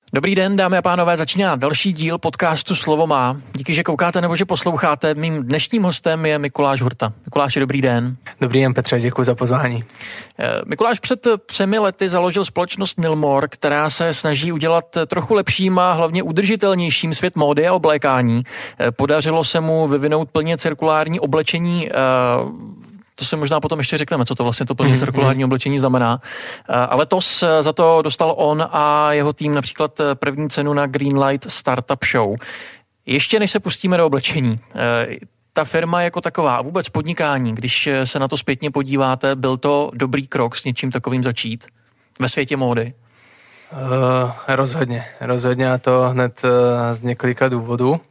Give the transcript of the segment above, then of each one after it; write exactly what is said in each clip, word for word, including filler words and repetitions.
Dobrý den, dámy a pánové, začíná další díl podcastu Slovo má. Díky, že koukáte nebo že posloucháte. Mým dnešním hostem je Mikuláš Hurta. Mikuláši, dobrý den. Dobrý den, Petře, děkuji za pozvání. Mikuláš před třemi lety založil společnost Nilmor, která se snaží udělat trochu lepším a hlavně udržitelnějším svět módy a oblékání. Podařilo se mu vyvinout plně cirkulární oblečení. To se možná potom ještě řekneme, co to vlastně to plně cirkulární oblečení znamená. A letos za to dostal on a jeho tým například první cenu na Greenlight Startup Show. Ještě než se pustíme do oblečení, ta firma jako taková a vůbec podnikání, když se na to zpětně podíváte, byl to dobrý krok s něčím takovým začít ve světě módy? Uh, rozhodně, rozhodně a to hned uh, z několika důvodů.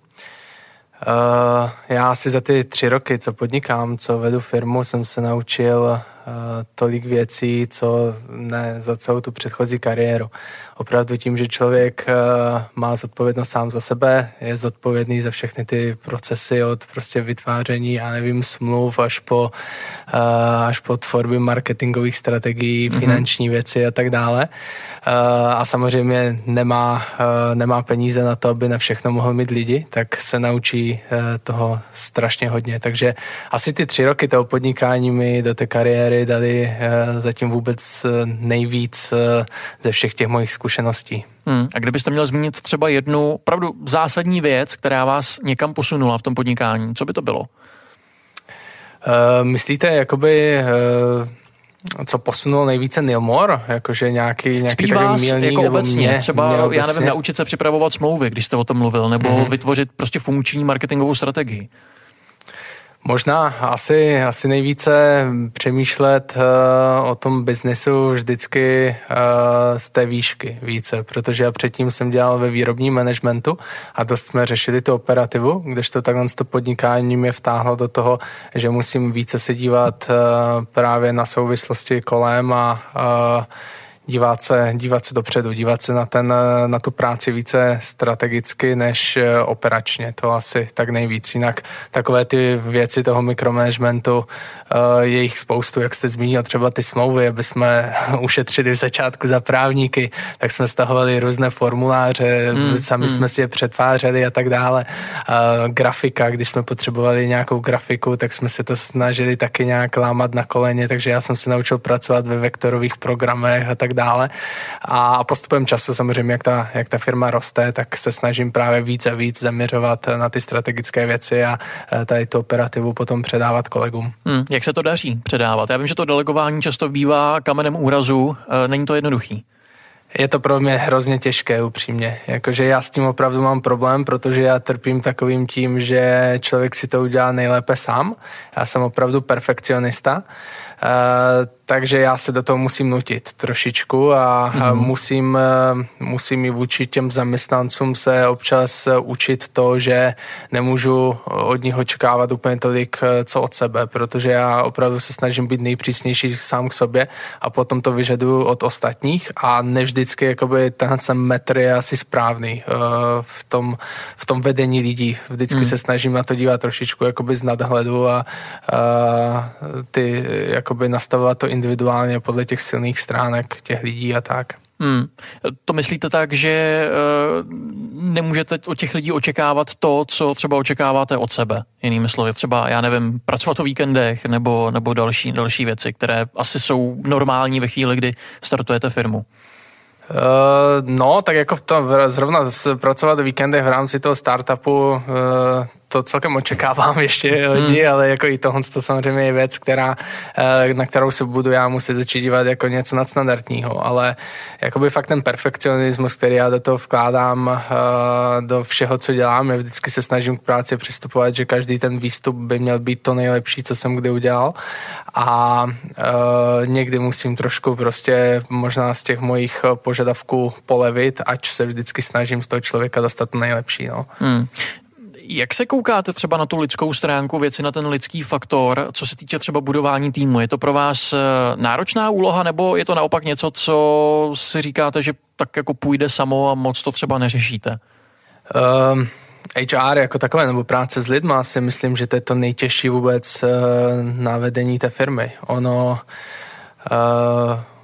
Uh, já asi za ty tři roky, co podnikám, co vedu firmu, jsem se naučil uh, tolik věcí, co ne za celou tu předchozí kariéru. Opravdu tím, že člověk uh, má zodpovědnost sám za sebe, je zodpovědný za všechny ty procesy od prostě vytváření, já nevím, smluv až po, uh, až po tvorby marketingových strategií, mm-hmm. finanční věci a tak dále. Uh, a samozřejmě nemá, uh, nemá peníze na to, aby na všechno mohl mít lidi, tak se naučí uh, toho strašně hodně. Takže asi ty tři roky toho podnikání mi do té kariéry dali uh, zatím vůbec nejvíc uh, ze všech těch mojich zkušeností. Hmm. A kdybyste měl zmínit třeba jednu opravdu zásadní věc, která vás někam posunula v tom podnikání, co by to bylo? Uh, myslíte, jakoby... Uh, co posunulo nejvíce Nilmor? Jakože nějaký, nějaký Spíš takový vás milník, jako obecně, mě, třeba, mě já obecně. nevím, naučit se připravovat smlouvy, když jste o tom mluvil, nebo mm-hmm. vytvořit prostě funkční marketingovou strategii. Možná asi, asi nejvíce přemýšlet uh, o tom biznesu vždycky uh, z té výšky více, protože já předtím jsem dělal ve výrobním managementu a dost jsme řešili tu operativu, kdežto takhle to podnikání mě vtáhlo do toho, že musím více se dívat uh, právě na souvislosti kolem a uh, dívat se, dívat se dopředu, dívat se na, ten, na tu práci více strategicky než operačně. To asi tak nejvíc. Jinak takové ty věci toho mikromanagementu, je jich spoustu, jak jste zmínil, třeba ty smlouvy, aby jsme ušetřili v začátku za právníky, tak jsme stahovali různé formuláře, mm, sami mm. jsme si je přetvářeli a tak dále. Grafika, když jsme potřebovali nějakou grafiku, tak jsme se to snažili taky nějak lámat na koleně, takže já jsem se naučil pracovat ve vektorových programech a tak dále. A postupem času samozřejmě, jak ta, jak ta firma roste, tak se snažím právě víc a víc zaměřovat na ty strategické věci a tady tu operativu potom předávat kolegům. Hmm, jak se to daří předávat? Já vím, že to delegování často bývá kamenem úrazu. Není to jednoduchý? Je to pro mě hrozně těžké, upřímně. Jakože já s tím opravdu mám problém, protože já trpím takovým tím, že člověk si to udělá nejlépe sám. Já jsem opravdu perfekcionista. Uh, takže já se do toho musím nutit trošičku a mm-hmm. musím, musím i vůči těm zaměstnancům se občas učit to, že nemůžu od nich očekávat úplně tolik, co od sebe, protože já opravdu se snažím být nejpřísnější sám k sobě a potom to vyžaduju od ostatních a nevždycky jakoby tenhle metr je asi správný uh, v tom, v tom vedení lidí. Vždycky mm. se snažím na to dívat trošičku jakoby z nadhledu a uh, ty jakoby nastavovat to individuálně podle těch silných stránek těch lidí a tak. Hmm. To myslíte tak, že uh, nemůžete od těch lidí očekávat to, co třeba očekáváte od sebe? Jinými slovy, třeba, já nevím, pracovat o víkendech nebo, nebo další, další věci, které asi jsou normální ve chvíli, kdy startujete firmu. Uh, no, tak jako v tom, zrovna pracovat o víkendech v rámci toho startupu, uh, to celkem očekávám ještě hodně, hmm. ale jako i tohle to samozřejmě je věc, která, uh, na kterou se budu já muset začít dívat jako něco nadstandardního, ale jakoby fakt ten perfekcionismus, který já do toho vkládám, uh, do všeho, co dělám, já vždycky se snažím k práci přistupovat, že každý ten výstup by měl být to nejlepší, co jsem kdy udělal a uh, někdy musím trošku prostě možná z těch mojich požadavků polevit, ač se vždycky snažím z toho člověka dostat to nejlepší. No. Hmm. Jak se koukáte třeba na tu lidskou stránku věci, na ten lidský faktor, co se týče třeba budování týmu? Je to pro vás náročná úloha, nebo je to naopak něco, co si říkáte, že tak jako půjde samo a moc to třeba neřešíte? Um. H R jako takové, nebo práce s lidma, si myslím, že to je to nejtěžší vůbec uh, na vedení té firmy. Ono uh,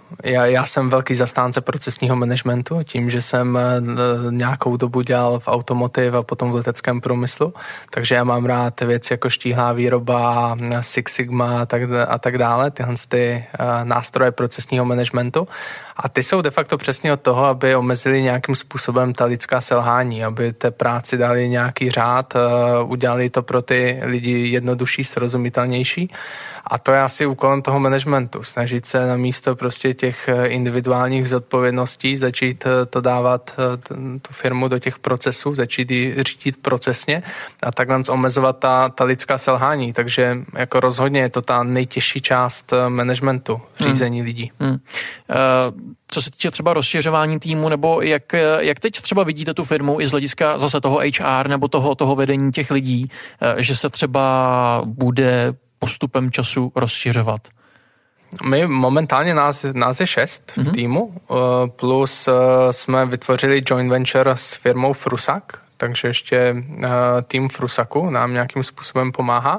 Já, já jsem velký zastánce procesního managementu, tím, že jsem nějakou dobu dělal v automotiv a potom v leteckém průmyslu, takže já mám rád věci jako štíhlá výroba, Six Sigma a tak, a tak dále, tyhle ty nástroje procesního managementu. A ty jsou de facto přesně od toho, aby omezili nějakým způsobem ta lidská selhání, aby té práci dali nějaký řád, udělali to pro ty lidi jednodušší, srozumitelnější. A to je asi úkolem toho managementu, snažit se na místo prostě těch individuálních zodpovědností začít to dávat tu firmu do těch procesů, začít ji řídit procesně a takhle omezovat ta, ta lidská selhání. Takže jako rozhodně je to ta nejtěžší část managementu, řízení hmm. lidí. Hmm. Uh... Co se týče třeba rozšiřování týmu, nebo jak, jak teď třeba vidíte tu firmu i z hlediska zase toho H R nebo toho, toho vedení těch lidí, že se třeba bude postupem času rozšiřovat? My momentálně nás, nás je šest v mm-hmm. týmu, plus jsme vytvořili joint venture s firmou Frusak, takže ještě tým Frusaku nám nějakým způsobem pomáhá.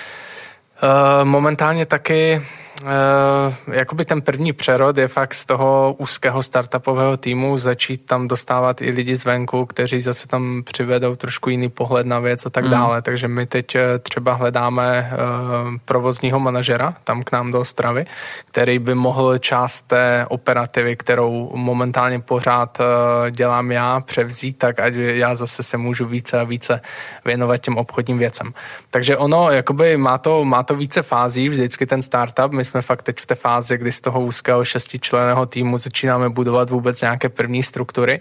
Momentálně taky Uh, jakoby ten první přerod je fakt z toho úzkého startupového týmu začít tam dostávat i lidi zvenku, kteří zase tam přivedou trošku jiný pohled na věc a tak mm. dále. Takže my teď třeba hledáme uh, provozního manažera tam k nám do Ostravy, který by mohl část té operativy, kterou momentálně pořád uh, dělám já, převzít, tak ať já zase se můžu více a více věnovat těm obchodním věcem. Takže ono jakoby má to, má to více fází, vždycky ten startup. My jsme fakt teď v té fázi, kdy z toho úzkého šestičlenného týmu začínáme budovat vůbec nějaké první struktury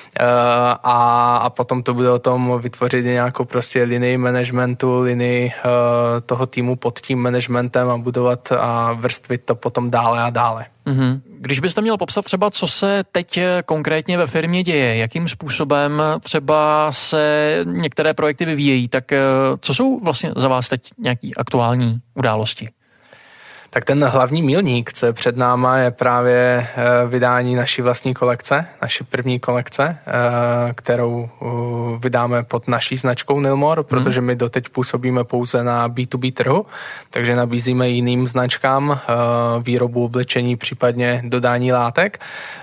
a, a potom to bude o tom vytvořit nějakou prostě linii managementu, linii toho týmu pod tím managementem a budovat a vrstvit to potom dále a dále. Mm-hmm. Když byste měl popsat třeba, co se teď konkrétně ve firmě děje, jakým způsobem třeba se některé projekty vyvíjejí, tak co jsou vlastně za vás teď nějaký aktuální události? Tak ten hlavní milník, co je před náma, je právě vydání naší vlastní kolekce, naší první kolekce, kterou vydáme pod naší značkou Nilmor, protože my doteď působíme pouze na bé dvě bé trhu, takže nabízíme jiným značkám výrobu oblečení, případně dodání látek.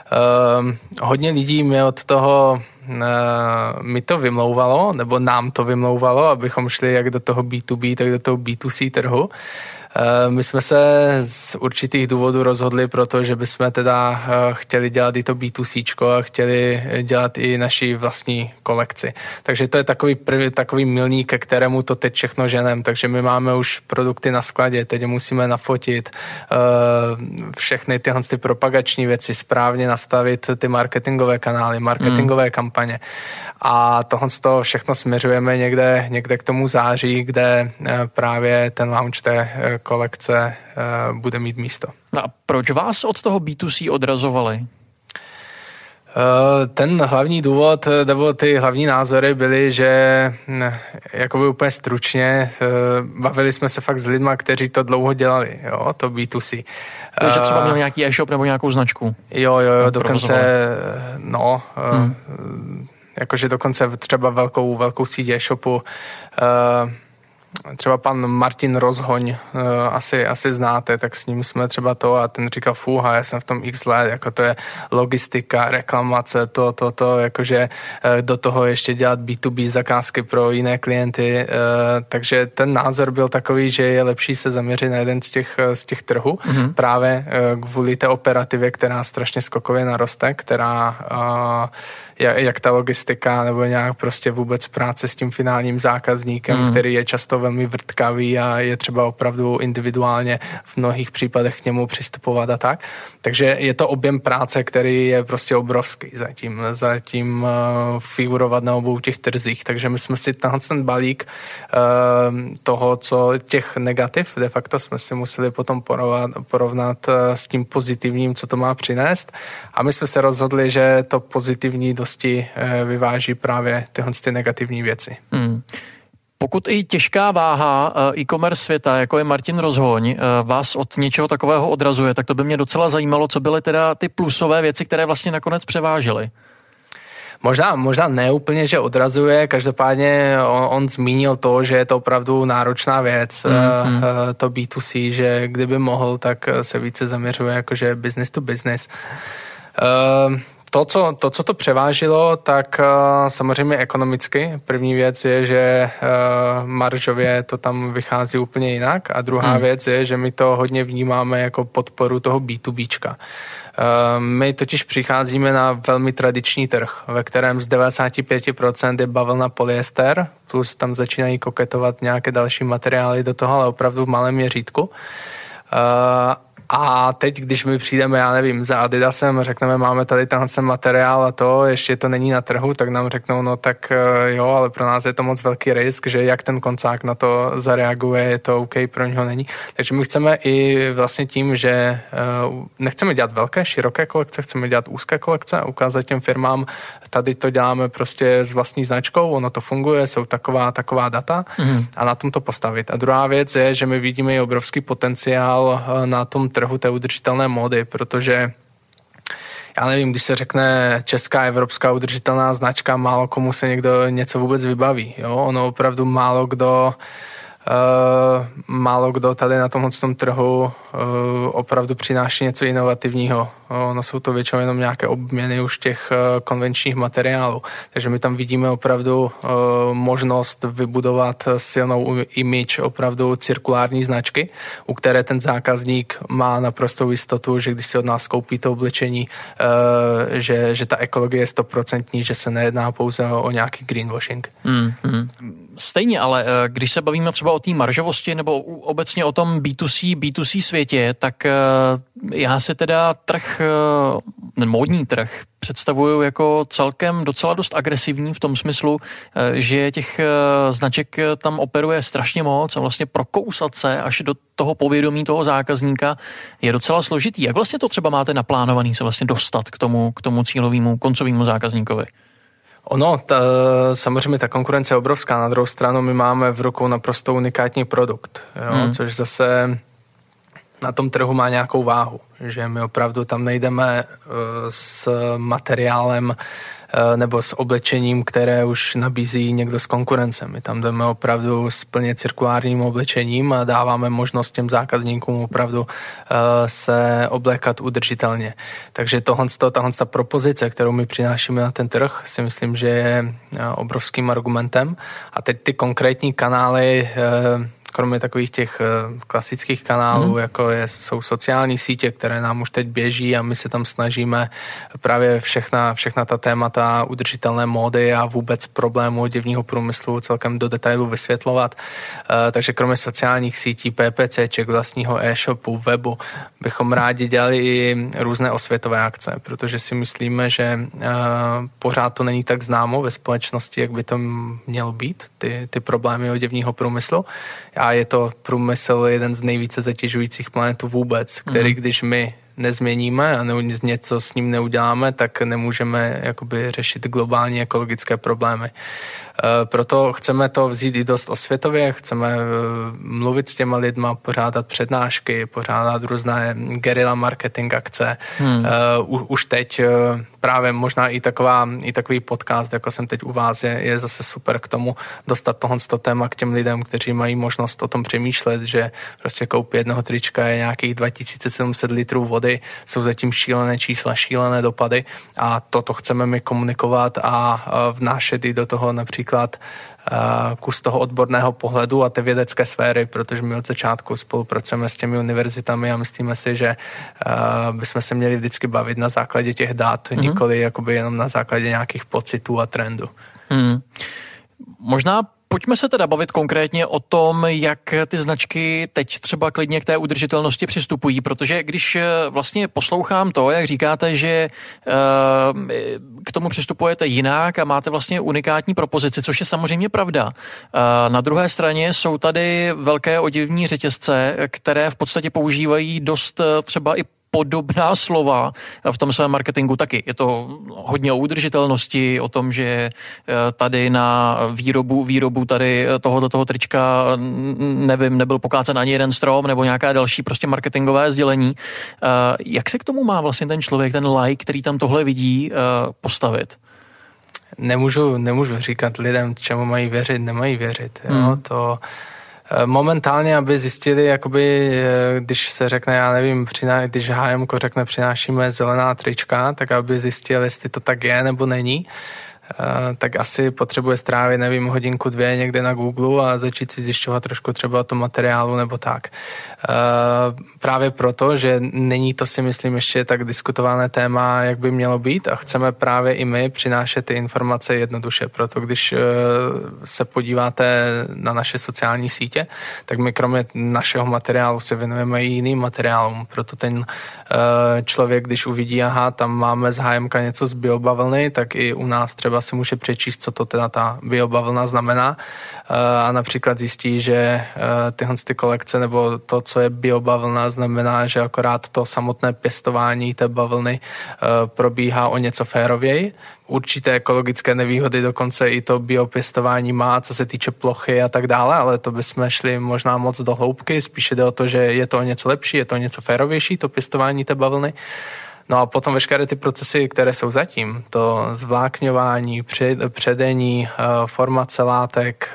Hodně lidí mě od toho mi to vymlouvalo, nebo nám to vymlouvalo, abychom šli jak do toho bé dvě bé, tak do toho bé dvě cé trhu. My jsme se z určitých důvodů rozhodli, protože bychom teda chtěli dělat i to bé dvě cé a chtěli dělat i naši vlastní kolekci. Takže to je takový, prvý, takový milník, ke kterému to teď všechno ženem. Takže my máme už produkty na skladě, teď musíme nafotit, všechny tyhle ty propagační věci, správně nastavit ty marketingové kanály, marketingové hmm. kampaně. A tohle z toho všechno směřujeme někde, někde k tomu září, kde právě ten launch té kolekce bude mít místo. No a proč vás od toho bé dvě cé odrazovali? Ten hlavní důvod, nebo ty hlavní názory byly, že jakoby úplně stručně bavili jsme se fakt s lidma, kteří to dlouho dělali, jo, to bé dvě cé. Takže třeba měl nějaký e-shop nebo nějakou značku? Jo, jo, jo, dokonce, no, hmm. jakože dokonce třeba velkou, velkou síť e-shopu, třeba pan Martin Rozhoň, asi, asi znáte, tak s ním jsme třeba to a ten říkal, fůha, já jsem v tom x let, jako to je logistika, reklamace, to, to, to, jakože do toho ještě dělat bé dvě bé zakázky pro jiné klienty, takže ten názor byl takový, že je lepší se zaměřit na jeden z těch, z těch trhů, mm-hmm. právě kvůli té operativě, která strašně skokově naroste, která jak ta logistika nebo nějak prostě vůbec práce s tím finálním zákazníkem, mm. který je často velmi vrtkavý a je třeba opravdu individuálně v mnohých případech k němu přistupovat a tak. Takže je to objem práce, který je prostě obrovský zatím, zatím uh, figurovat na obou těch trzích. Takže my jsme si tenhle ten balík uh, toho, co těch negativ, de facto jsme si museli potom porovnat, porovnat uh, s tím pozitivním, co to má přinést. A my jsme se rozhodli, že to pozitivní dosti uh, vyváží právě tyhle ty negativní věci. Hmm. Pokud i těžká váha e-commerce světa, jako je Martin Rozhoň, vás od něčeho takového odrazuje, tak to by mě docela zajímalo, co byly teda ty plusové věci, které vlastně nakonec převážily. Možná, možná ne úplně, že odrazuje, každopádně on, on zmínil to, že je to opravdu náročná věc, mm-hmm. to bé dvě cé, že kdyby mohl, tak se více zaměřuje jakože business to business. To co, to, co to převážilo, tak samozřejmě ekonomicky. První věc je, že maržově to tam vychází úplně jinak a druhá mm. věc je, že my to hodně vnímáme jako podporu toho bé dvě béčka. My totiž přicházíme na velmi tradiční trh, ve kterém z devadesát pět procent je bavlna polyester, plus tam začínají koketovat nějaké další materiály do toho, ale opravdu v malém měřítku. A teď, když my přijdeme, já nevím, za Adidasem, řekneme, máme tady tenhle materiál a to, ještě to není na trhu, tak nám řeknou, no tak jo, ale pro nás je to moc velký risk, že jak ten koncák na to zareaguje, je to OK, pro něho není. Takže my chceme i vlastně tím, že nechceme dělat velké, široké kolekce, chceme dělat úzké kolekce a ukázat těm firmám, tady to děláme prostě s vlastní značkou, ono to funguje, jsou taková, taková data mm. a na tom to postavit. A druhá věc je, že my vidíme i obrovský potenciál na tom trhu té udržitelné módy, protože já nevím, když se řekne česká, evropská udržitelná značka, málo komu se někdo něco vůbec vybaví. Jo? Ono opravdu málo kdo Uh, málo kdo tady na tomhle tom trhu uh, opravdu přináší něco inovativního. Ono jsou to většinou jenom nějaké obměny už těch uh, konvenčních materiálů. Takže my tam vidíme opravdu uh, možnost vybudovat silnou image opravdu cirkulární značky, u které ten zákazník má naprostou jistotu, že když si od nás koupí to oblečení, uh, že, že ta ekologie je stoprocentní, že se nejedná pouze o, o nějaký greenwashing. Mm, mm. Stejně, ale když se bavíme třeba o té maržovosti nebo obecně o tom bé dvě cé, bé dvě cé světě, tak já si teda trh, módní trh představuju jako celkem docela dost agresivní v tom smyslu, že těch značek tam operuje strašně moc a vlastně prokousat se až do toho povědomí toho zákazníka je docela složitý. Jak vlastně to třeba máte naplánovaný se vlastně dostat k tomu, k tomu cílovému, koncovému zákazníkovi? Ono, ta, samozřejmě ta konkurence je obrovská, na druhou stranu my máme v rukou naprosto unikátní produkt, jo, hmm. což zase na tom trhu má nějakou váhu, že my opravdu tam nejdeme uh, s materiálem uh, nebo s oblečením, které už nabízí někdo z konkurence. My tam jdeme opravdu s plně cirkulárním oblečením a dáváme možnost těm zákazníkům opravdu uh, se oblékat udržitelně. Takže tohle, tahle ta propozice, kterou my přinášíme na ten trh, si myslím, že je uh, obrovským argumentem. A teď ty konkrétní kanály uh, kromě takových těch klasických kanálů, mm. jako je, jsou sociální sítě, které nám už teď běží a my se tam snažíme právě všechna, všechna ta témata udržitelné módy a vůbec problémů oděvního průmyslu celkem do detailu vysvětlovat. Takže kromě sociálních sítí, PPCček, vlastního e-shopu, webu, bychom rádi dělali i různé osvětové akce, protože si myslíme, že pořád to není tak známo ve společnosti, jak by to mělo být, ty, ty problémy oděvního průmyslu. A je to průmysl jeden z nejvíce zatěžujících planetů vůbec, který když my nezměníme a něco s ním neuděláme, tak nemůžeme jakoby řešit globální ekologické problémy. Proto chceme to vzít i dost osvětově, chceme mluvit s těma lidma, pořádat přednášky, pořádat různé guerilla marketing akce. Hmm. Uh, už teď uh, právě možná i, taková, i takový podcast, jako jsem teď u vás, je, je zase super k tomu dostat tohle téma k těm lidem, kteří mají možnost o tom přemýšlet, že prostě koupit jednoho trička je nějakých dva tisíce sedm set litrů vody, jsou zatím šílené čísla, šílené dopady a toto chceme mi komunikovat a uh, vnášet i do toho například kus toho odborného pohledu a té vědecké sféry, protože my od začátku spolupracujeme s těmi univerzitami a myslíme si, že bychom se měli vždycky bavit na základě těch dat, mm-hmm. nikoli jakoby jenom na základě nějakých pocitů a trendů. Mm. Možná pojďme se teda bavit konkrétně o tom, jak ty značky teď třeba klidně k té udržitelnosti přistupují, protože když vlastně poslouchám to, jak říkáte, že k tomu přistupujete jinak a máte vlastně unikátní propozici, což je samozřejmě pravda. Na druhé straně jsou tady velké oděvní řetězce, které v podstatě používají dost třeba i podobná slova v tom svém marketingu taky. Je to hodně o udržitelnosti, o tom, že tady na výrobu, výrobu tady tohoto toho trička, nevím, nebyl pokácen ani jeden strom nebo nějaké další prostě marketingové sdělení. Jak se k tomu má vlastně ten člověk, ten like, který tam tohle vidí, postavit? nemůžu, nemůžu říkat lidem, čemu mají věřit, nemají věřit. Jo? Hmm. To momentálně, aby zjistili, jakoby, když se řekne, já nevím, když H M ko řekne, přinášíme zelená trička, tak aby zjistili, jestli to tak je nebo není, tak asi potřebuje strávit, nevím, hodinku, dvě někde na Google a začít si zjišťovat trošku třeba o tom materiálu nebo tak. Právě proto, že není to, si myslím, ještě tak diskutované téma, jak by mělo být, a chceme právě i my přinášet ty informace jednoduše. Proto když se podíváte na naše sociální sítě, tak my kromě našeho materiálu se věnujeme i jiným materiálům. Proto ten člověk, když uvidí, aha, tam máme z H M ka něco z biobavlny, tak i u nás třeba si může přečíst, co to teda ta biobavlna znamená, a například zjistí, že tyhle ty kolekce nebo to, co je biobavlna, znamená, že akorát to samotné pěstování té bavlny probíhá o něco férověji. Určité ekologické nevýhody dokonce i to biopěstování má, co se týče plochy a tak dále, ale to bychom šli možná moc do hloubky, spíše jde o to, že je to o něco lepší, je to o něco férovější, to pěstování té bavlny. No a potom veškeré ty procesy, které jsou zatím, to zvlákňování, předení, formace látek,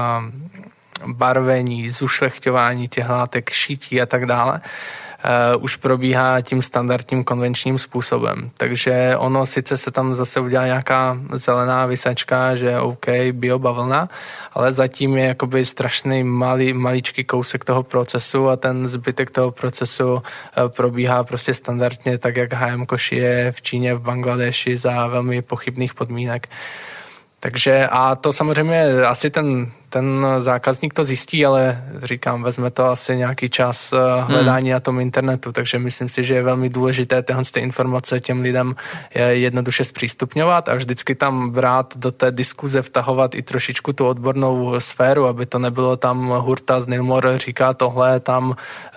barvení, zušlechťování těch látek, šití a tak dále, Uh, už probíhá tím standardním konvenčním způsobem. Takže ono sice se tam zase udělá nějaká zelená vysačka, že OK, biobavlna, ale zatím je jakoby strašný malý, maličký kousek toho procesu a ten zbytek toho procesu uh, probíhá prostě standardně tak, jak H M ko šije v Číně, v Bangladeši za velmi pochybných podmínek. Takže a to samozřejmě asi ten, ten zákazník to zjistí, ale říkám, vezme to asi nějaký čas hledání hmm. na tom internetu, takže myslím si, že je velmi důležité tyhle ty informace těm lidem jednoduše zpřístupňovat a vždycky tam brát do té diskuze, vtahovat i trošičku tu odbornou sféru, aby to nebylo tam hurta z Nilmor říká tohle, tam uh,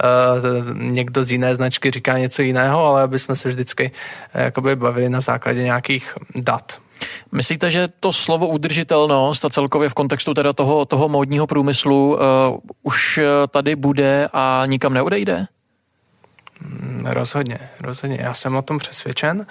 někdo z jiné značky říká něco jiného, ale aby jsme se vždycky uh, jakoby bavili na základě nějakých dat. Myslíte, že to slovo udržitelnost a celkově v kontextu teda toho, toho módního průmyslu uh, už tady bude a nikam neodejde? Rozhodně, rozhodně. Já jsem o tom přesvědčen,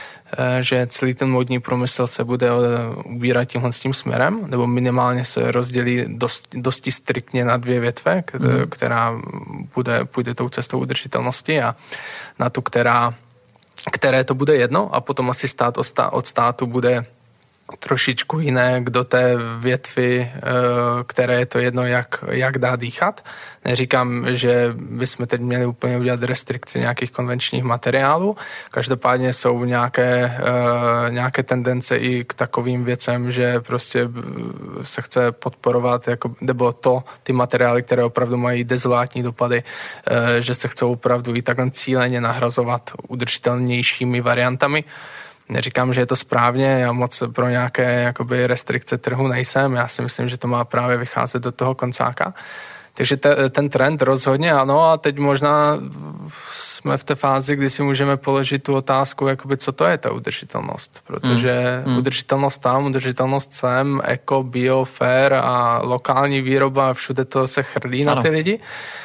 že celý ten módní průmysl se bude ubírat tímhle s tím směrem, nebo minimálně se rozdělí dost, dosti striktně na dvě větve, která bude, půjde tou cestou udržitelnosti a na tu, která které to bude jedno a potom asi stát od státu bude trošičku jiné, kdo té větvi, které je to jedno, jak, jak dá dýchat. Neříkám, že bychom teď měli úplně udělat restrikci nějakých konvenčních materiálů. Každopádně jsou nějaké, nějaké tendence i k takovým věcem, že prostě se chce podporovat, jako, nebo to, ty materiály, které opravdu mají dezolátní dopady, že se chcou opravdu i takhle cíleně nahrazovat udržitelnějšími variantami. Neříkám, že je to správně, já moc pro nějaké jakoby restrikce trhu nejsem, já si myslím, že to má právě vycházet do toho koncáka. Takže te, ten trend rozhodně ano a teď možná jsme v té fázi, kdy si můžeme položit tu otázku, jakoby, co to je ta udržitelnost, protože mm. udržitelnost tam, udržitelnost sem, eko, bio, fair a lokální výroba, všude to se chrlí ano. na ty lidi.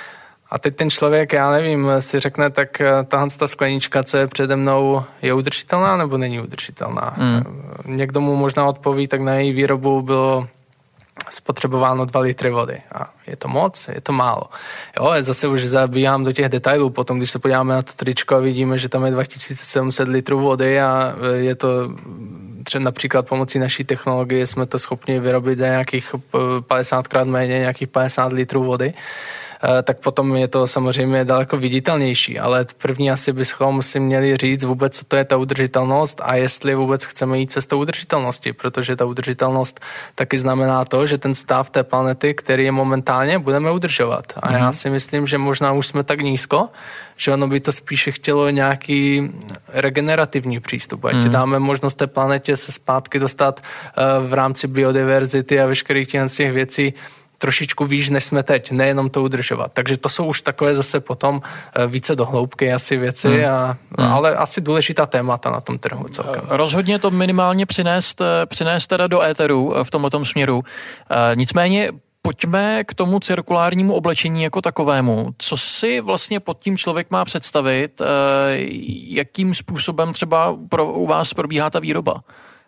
A teď ten člověk, já nevím, si řekne, tak tahle ta sklenička, co je přede mnou, je udržitelná nebo není udržitelná? Mm. Někdo mu možná odpoví, tak na její výrobu bylo spotřebováno dva litry vody. A je to moc, je to málo. Jo, zase už zabíhám do těch detailů, potom když se podíváme na to tričko a vidíme, že tam je dva tisíce sedm set litrů vody a je to třeba například pomocí naší technologie jsme to schopni vyrobit za nějakých padesátkrát méně, nějakých padesát litrů vody. Tak potom je to samozřejmě daleko viditelnější, ale první asi bychom si měli říct vůbec, co to je ta udržitelnost a jestli vůbec chceme jít cestou udržitelnosti, protože ta udržitelnost taky znamená to, že ten stav té planety, který je momentálně, budeme udržovat. A mm-hmm. já si myslím, že možná už jsme tak nízko, že ono by to spíše chtělo nějaký regenerativní přístup. Ať mm-hmm. dáme možnost té planetě se zpátky dostat uh, v rámci biodiverzity a veškerých těch věcí trošičku výš, než jsme teď, nejenom to udržovat. Takže to jsou už takové zase potom více dohloubky asi věci, hmm. a, hmm. ale asi důležitá témata na tom trhu celkem. Rozhodně to minimálně přinést, přinést teda do éteru v tomto směru. Nicméně pojďme k tomu cirkulárnímu oblečení jako takovému. Co si vlastně pod tím člověk má představit, jakým způsobem třeba pro, u vás probíhá ta výroba?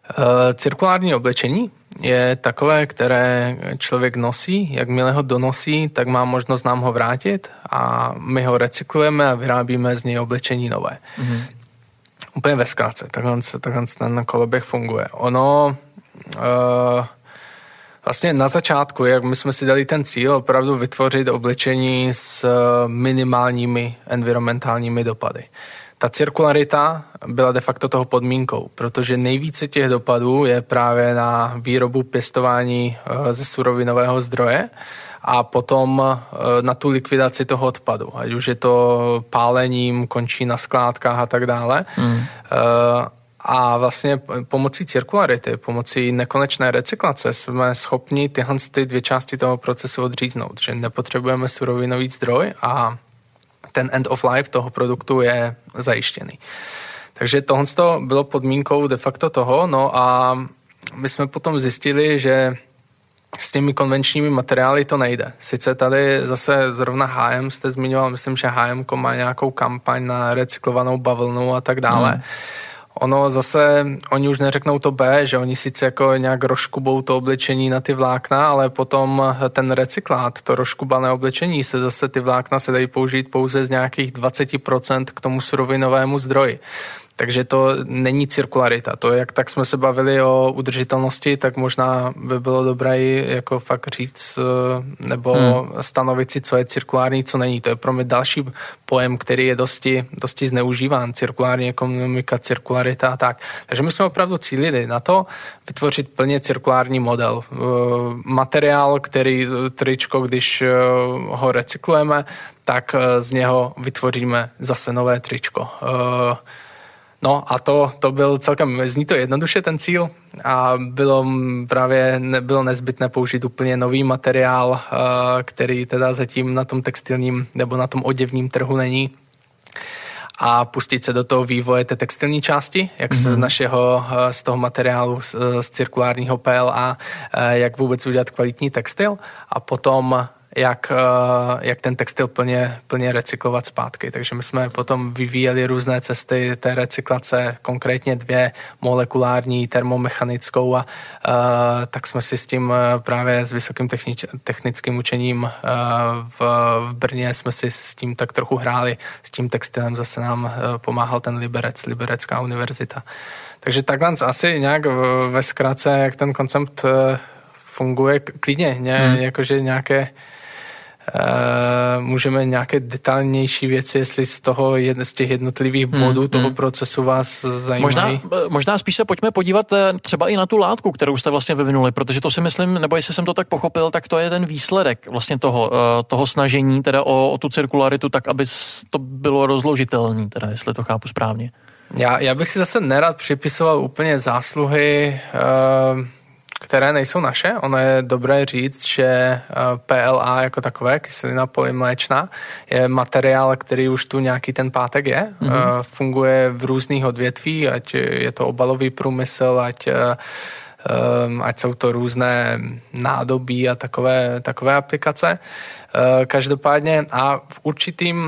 Cirkulární oblečení je takové, které člověk nosí, jakmile ho donosí, tak má možnost nám ho vrátit a my ho recyklujeme a vyrábíme z něj oblečení nové. Mm-hmm. Úplně ve zkratce, takhle, takhle ten koloběh funguje. Ono uh, vlastně na začátku, jak my jsme si dali ten cíl, opravdu vytvořit oblečení s minimálními environmentálními dopady. Ta cirkularita byla de facto toho podmínkou, protože nejvíce těch dopadů je právě na výrobu pěstování ze surovinového zdroje a potom na tu likvidaci toho odpadu, ať už je to pálením, končí na skládkách a tak dále. Mm. A vlastně pomocí cirkularity, pomocí nekonečné recyklace jsme schopni tyhle ty dvě části toho procesu odříznout, že nepotřebujeme surovinový zdroj a ten end of life toho produktu je zajištěný. Takže tohle bylo podmínkou de facto toho, no a my jsme potom zjistili, že s těmi konvenčními materiály to nejde. Sice tady zase zrovna H and M jste zmiňoval, myslím, že H and M má nějakou kampaň na recyklovanou bavlnu a tak dále. Hmm. Ono zase, oni už neřeknou to B, že oni sice jako nějak rozškubou to oblečení na ty vlákna, ale potom ten recyklát, to rozškubané oblečení se zase ty vlákna se dají použít pouze z nějakých dvacet procent k tomu surovinovému zdroji. Takže to není cirkularita. To, jak tak jsme se bavili o udržitelnosti, tak možná by bylo dobré jako fakt říct nebo hmm. stanovit si, co je cirkulární, co není. To je pro mě další pojem, který je dosti, dosti zneužíván. Cirkulární ekonomika, cirkularita a tak. Takže my jsme opravdu cílili na to vytvořit plně cirkulární model. Materiál, který tričko, když ho recyklujeme, tak z něho vytvoříme zase nové tričko. No a to, to byl celkem, zní to jednoduše ten cíl a bylo právě bylo nezbytné použít úplně nový materiál, který teda zatím na tom textilním nebo na tom oděvním trhu není a pustit se do toho vývoje té textilní části, jak mm-hmm. z našeho, z toho materiálu, z, z cirkulárního P L A, jak vůbec udělat kvalitní textil a potom jak, jak ten textil plně, plně recyklovat zpátky. Takže my jsme potom vyvíjeli různé cesty té recyklace, konkrétně dvě, molekulární, termomechanickou a uh, tak jsme si s tím právě s vysokým technič, technickým učením uh, v, v Brně jsme si s tím tak trochu hráli. S tím textilem zase nám uh, pomáhal ten Liberec, Liberecká univerzita. Takže takhle asi nějak ve zkratce, jak ten koncept uh, funguje klidně, ně, hmm. jakože nějaké Uh, můžeme nějaké detailnější věci, jestli z toho jed, z těch jednotlivých bodů hmm, toho hmm. procesu vás zajímají. Možná, možná spíš se pojďme podívat třeba i na tu látku, kterou jste vlastně vyvinuli, protože to si myslím, nebo jestli jsem to tak pochopil, tak to je ten výsledek vlastně toho, toho snažení teda o, o tu cirkularitu, tak aby to bylo rozložitelné, teda jestli to chápu správně. Já, já bych si zase nerad připisoval úplně zásluhy uh, které nejsou naše. Ono je dobré říct, že P L A jako takové, kyselina polymléčná, je materiál, který už tu nějaký ten pátek je. Mm-hmm. Funguje v různých odvětví, ať je to obalový průmysl, ať, ať jsou to různé nádobí a takové, takové aplikace. Každopádně a v určitým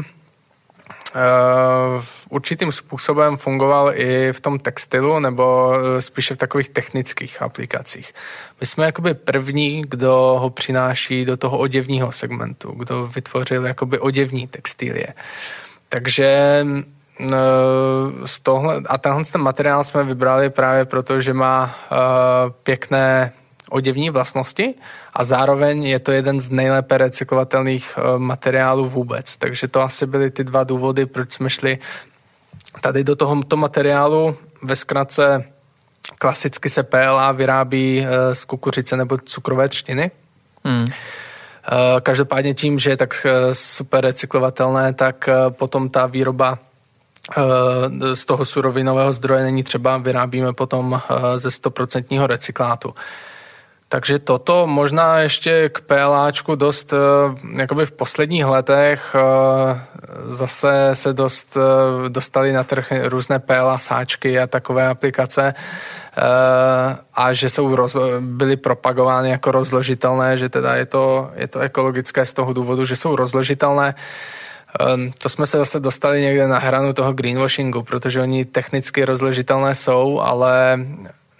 v určitým způsobem fungoval i v tom textilu nebo spíše v takových technických aplikacích. My jsme jakoby první, kdo ho přináší do toho oděvního segmentu, kdo vytvořil jakoby oděvní textilie. Takže z tohle, a tenhle ten materiál jsme vybrali právě proto, že má pěkné oděvní vlastnosti a zároveň je to jeden z nejlépe recyklovatelných materiálů vůbec. Takže to asi byly ty dva důvody, proč jsme šli tady do tohoto materiálu. Ve zkratce klasicky se P L A vyrábí z kukuřice nebo cukrové třtiny. Hmm. Každopádně tím, že je tak super recyklovatelné, tak potom ta výroba z toho surovinového zdroje není třeba, vyrábíme potom ze sto procent recyklátu. Takže toto možná ještě k PLAčku dost, jakoby v posledních letech zase se dost dostali na trh různé P L A sáčky a takové aplikace a že jsou roz, byly propagovány jako rozložitelné, že teda je to, je to ekologické z toho důvodu, že jsou rozložitelné. To jsme se zase dostali někde na hranu toho greenwashingu, protože oni technicky rozložitelné jsou, ale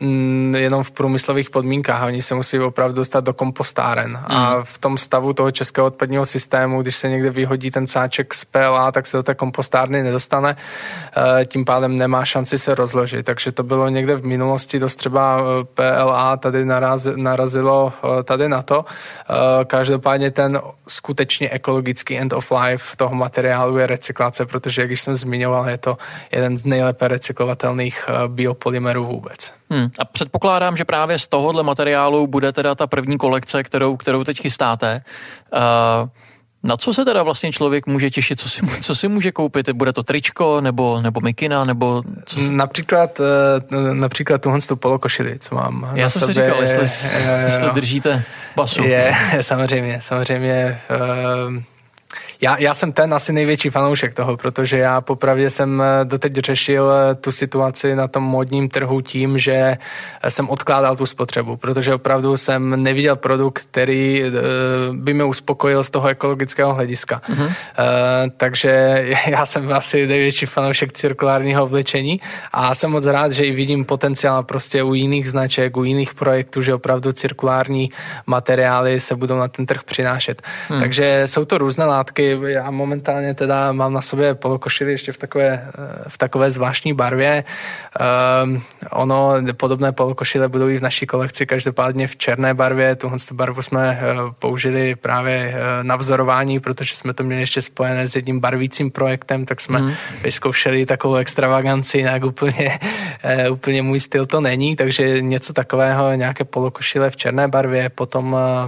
jenom v průmyslových podmínkách. Oni se musí opravdu dostat do kompostáren. Mm. A v tom stavu toho českého odpadního systému, když se někde vyhodí ten sáček z P L A, tak se do té kompostárny nedostane. Tím pádem nemá šanci se rozložit. Takže to bylo někde v minulosti dost třeba P L A tady naraz, narazilo tady na to. Každopádně ten skutečně ekologický end of life toho materiálu je recyklace, protože, jak jsem zmiňoval, je to jeden z nejlépe recyklovatelných biopolymerů vůbec. Hmm. A předpokládám, že právě z tohohle materiálu bude teda ta první kolekce, kterou, kterou teď chystáte. Uh, na co se teda vlastně člověk může těšit? Co si, co si může koupit? Bude to tričko nebo, nebo mikina? Nebo co si... Například, například tuhle tu polokošili, co mám. Já jsem sobě, si říkal, jestli, je, jestli držíte basu. Je, samozřejmě, samozřejmě. Uh, Já, já jsem ten asi největší fanoušek toho, protože já popravdě jsem doteď řešil tu situaci na tom módním trhu tím, že jsem odkládal tu spotřebu, protože opravdu jsem neviděl produkt, který by mě uspokojil z toho ekologického hlediska. Mm-hmm. Uh, takže já jsem asi největší fanoušek cirkulárního oblečení a jsem moc rád, že i vidím potenciál prostě u jiných značek, u jiných projektů, že opravdu cirkulární materiály se budou na ten trh přinášet. Mm. Takže jsou to různé látky. Já momentálně teda mám na sobě polokošili ještě v takové, v takové zvláštní barvě. Um, ono, podobné polokošile budou i v naší kolekci, každopádně v černé barvě. Tuhle barvu jsme uh, použili právě uh, na vzorování, protože jsme to měli ještě spojené s jedním barvícím projektem, tak jsme mm. vyzkoušeli takovou extravaganci, jinak úplně, uh, úplně můj styl to není, takže něco takového, nějaké polokošile v černé barvě, potom uh,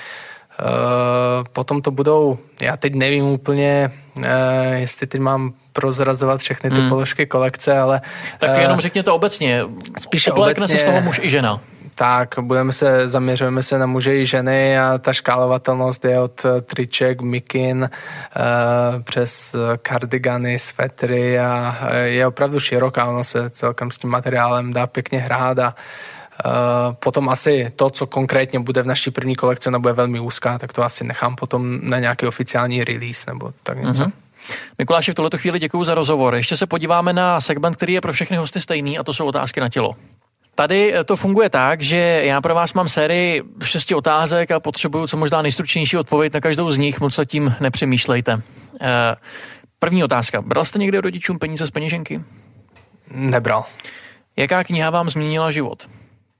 Uh, potom to budou, já teď nevím úplně, uh, jestli teď mám prozrazovat všechny ty hmm. položky kolekce, ale... Tak uh, jenom řekněte obecně, spíše oblékne obecně, se z toho muž i žena. Tak, budeme se, zaměřujeme se na muže i ženy a ta škálovatelnost je od triček, mikin, uh, přes kardigany, svetry a je opravdu široká, ono se celkem s tím materiálem dá pěkně hrát a Uh, potom asi to, co konkrétně bude v naší první kolekci, nebo je velmi úzká, tak to asi nechám potom na nějaký oficiální release nebo tak něco. Mm-hmm. Mikuláši, v tuhleto chvíli děkuju za rozhovor. Ještě se podíváme na segment, který je pro všechny hosty stejný, a to jsou otázky na tělo. Tady to funguje tak, že já pro vás mám sérii šesti otázek a potřebuju co možná nejstručnější odpověď na každou z nich, moc se tím nepřemýšlejte. Uh, první otázka. Bral jste někdy rodičům peníze z peněženky? Nebral. Jaká kniha vám změnila život?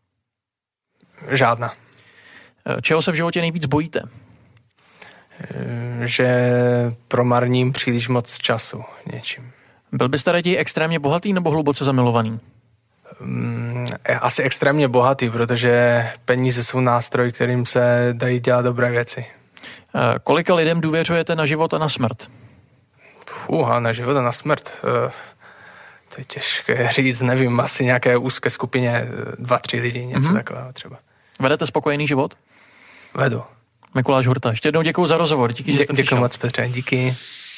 Žádná. Čeho se v životě nejvíc bojíte? Že promarním příliš moc času něčím. Byl byste raději extrémně bohatý nebo hluboce zamilovaný? Asi extrémně bohatý, protože peníze jsou nástroj, kterým se dají dělat dobré věci. Kolika lidem důvěřujete na život a na smrt? Fuha, na život a na smrt... To je těžké říct, nevím, asi nějaké úzké skupině, dva, tři lidi, něco mm-hmm. takového třeba. Vedete spokojený život? Vedu. Mikuláš Hurta, ještě jednou děkuju za rozhovor, díky, že jste přišel. Děkuji moc, Petře, díky.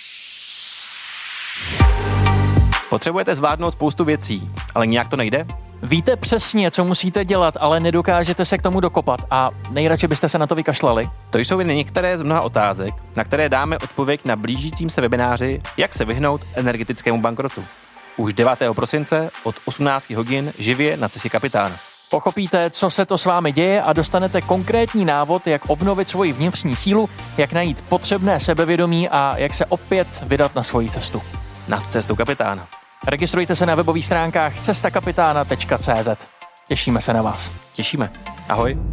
Potřebujete zvládnout spoustu věcí, ale nějak to nejde? Víte přesně, co musíte dělat, ale nedokážete se k tomu dokopat a nejradši byste se na to vykašlali? To jsou jen některé z mnoha otázek, na které dáme odpověď na blížícím se webináři Jak se vyhnout energetickému bankrotu. Už devátého prosince od osmnáct hodin živě na Cestě kapitána. Pochopíte, co se to s vámi děje a dostanete konkrétní návod, jak obnovit svoji vnitřní sílu, jak najít potřebné sebevědomí a jak se opět vydat na svoji cestu. Na Cestu kapitána. Registrujte se na webových stránkách cesta kapitána tečka cé zet. Těšíme se na vás. Těšíme. Ahoj.